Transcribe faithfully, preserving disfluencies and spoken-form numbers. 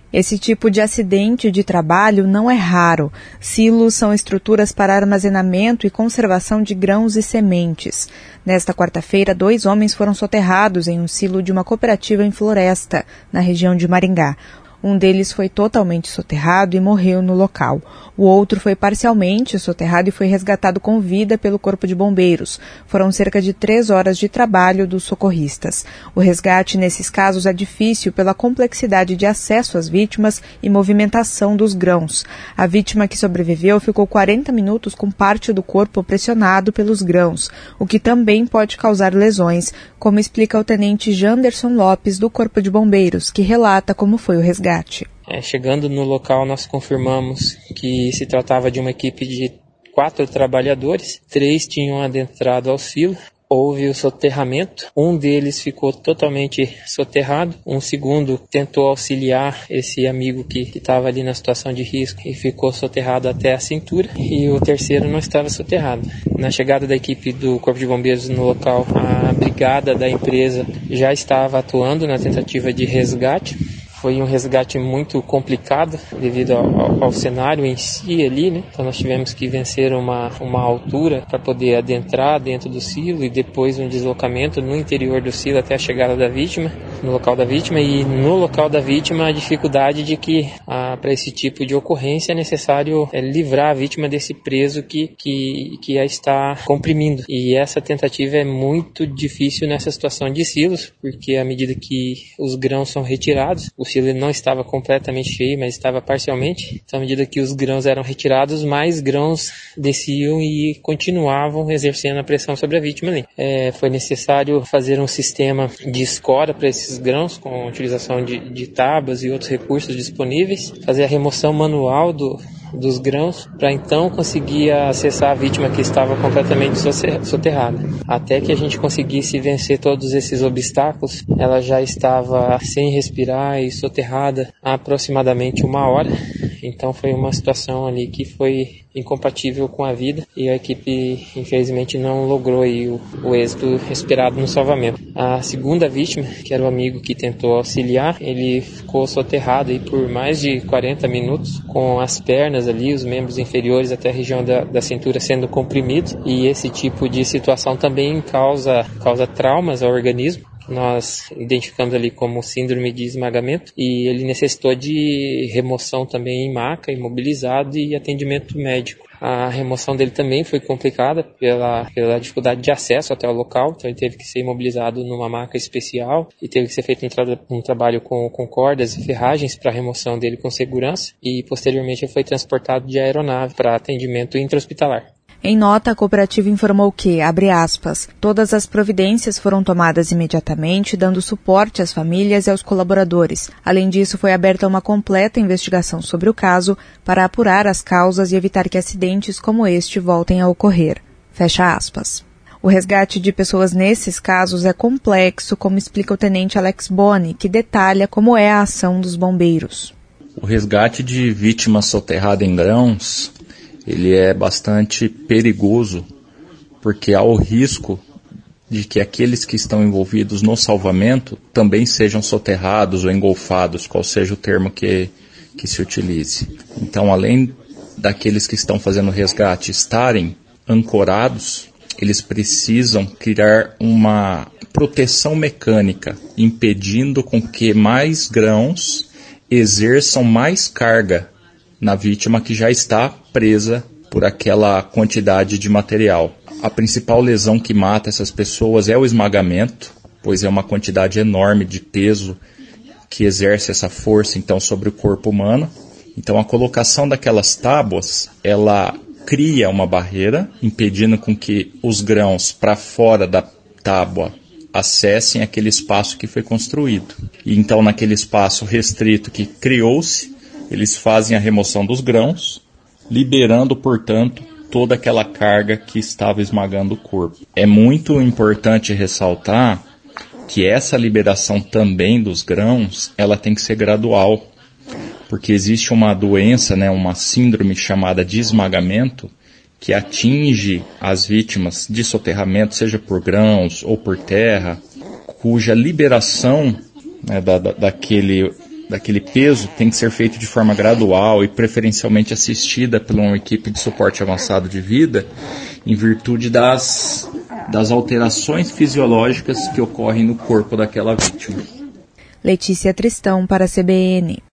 Esse tipo de acidente de trabalho não é raro. Silos são estruturas para armazenamento e conservação de grãos e sementes. Nesta quarta-feira, dois homens foram soterrados em um silo de uma cooperativa em Floresta, na região de Maringá. Um deles foi totalmente soterrado e morreu no local. O outro foi parcialmente soterrado e foi resgatado com vida pelo Corpo de Bombeiros. Foram cerca de três horas de trabalho dos socorristas. O resgate nesses casos é difícil pela complexidade de acesso às vítimas e movimentação dos grãos. A vítima que sobreviveu ficou quarenta minutos com parte do corpo pressionado pelos grãos, o que também pode causar lesões, como explica o tenente Janderson Lopes, do Corpo de Bombeiros, que relata como foi o resgate. É, chegando no local, nós confirmamos que se tratava de uma equipe de quatro trabalhadores. Três tinham adentrado ao silo. Houve o soterramento. Um deles ficou totalmente soterrado. Um segundo tentou auxiliar esse amigo que estava ali na situação de risco e ficou soterrado até a cintura. E o terceiro não estava soterrado. Na chegada da equipe do Corpo de Bombeiros no local, a brigada da empresa já estava atuando na tentativa de resgate. Foi um resgate muito complicado devido ao, ao cenário em si ali, né? Então nós tivemos que vencer uma, uma altura para poder adentrar dentro do silo e depois um deslocamento no interior do silo até a chegada da vítima, no local da vítima. E no local da vítima a dificuldade de que ah, para esse tipo de ocorrência é necessário é, livrar a vítima desse preso que, que, que a está comprimindo. E essa tentativa é muito difícil nessa situação de silos, porque à medida que os grãos são retirados, o silo não estava completamente cheio, mas estava parcialmente. Então, à medida que os grãos eram retirados, mais grãos desciam e continuavam exercendo a pressão sobre a vítima ali. É, foi necessário fazer um sistema de escora para esses grãos, com a utilização de, de tábuas e outros recursos disponíveis, fazer a remoção manual do dos grãos, para então conseguir acessar a vítima que estava completamente soterrada. Até que a gente conseguisse vencer todos esses obstáculos, ela já estava sem respirar e soterrada há aproximadamente uma hora. Então foi uma situação ali que foi incompatível com a vida e a equipe infelizmente não logrou aí o, o êxito esperado no salvamento. A segunda vítima, que era o amigo que tentou auxiliar, ele ficou soterrado aí por mais de quarenta minutos, com as pernas ali, os membros inferiores até a região da, da cintura sendo comprimidos, e esse tipo de situação também causa, causa traumas ao organismo. Nós identificamos ali como síndrome de esmagamento e ele necessitou de remoção também em maca, imobilizado e atendimento médico. A remoção dele também foi complicada pela, pela dificuldade de acesso até o local, então ele teve que ser imobilizado numa maca especial e teve que ser feito um, tra- um trabalho com, com cordas e ferragens para a remoção dele com segurança e posteriormente ele foi transportado de aeronave para atendimento intra-hospitalar. Em nota, a cooperativa informou que, abre aspas, todas as providências foram tomadas imediatamente, dando suporte às famílias e aos colaboradores. Além disso, foi aberta uma completa investigação sobre o caso para apurar as causas e evitar que acidentes como este voltem a ocorrer. Fecha aspas. O resgate de pessoas nesses casos é complexo, como explica o tenente Alex Boni, que detalha como é a ação dos bombeiros. O resgate de vítimas soterradas em grãos, ele é bastante perigoso, porque há o risco de que aqueles que estão envolvidos no salvamento também sejam soterrados ou engolfados, qual seja o termo que, que se utilize. Então, além daqueles que estão fazendo o resgate estarem ancorados, eles precisam criar uma proteção mecânica, impedindo com que mais grãos exerçam mais carga na vítima que já está presa por aquela quantidade de material. A principal lesão que mata essas pessoas é o esmagamento, pois é uma quantidade enorme de peso que exerce essa força então sobre o corpo humano. Então a colocação daquelas tábuas, ela cria uma barreira, impedindo com que os grãos para fora da tábua acessem aquele espaço que foi construído. E então naquele espaço restrito que criou-se, eles fazem a remoção dos grãos, liberando, portanto, toda aquela carga que estava esmagando o corpo. É muito importante ressaltar que essa liberação também dos grãos, ela tem que ser gradual, porque existe uma doença, né, uma síndrome chamada de esmagamento, que atinge as vítimas de soterramento, seja por grãos ou por terra, cuja liberação, né, da, da, daquele daquele peso tem que ser feito de forma gradual e preferencialmente assistida por uma equipe de suporte avançado de vida, em virtude das, das alterações fisiológicas que ocorrem no corpo daquela vítima. Letícia Tristão para a C B N.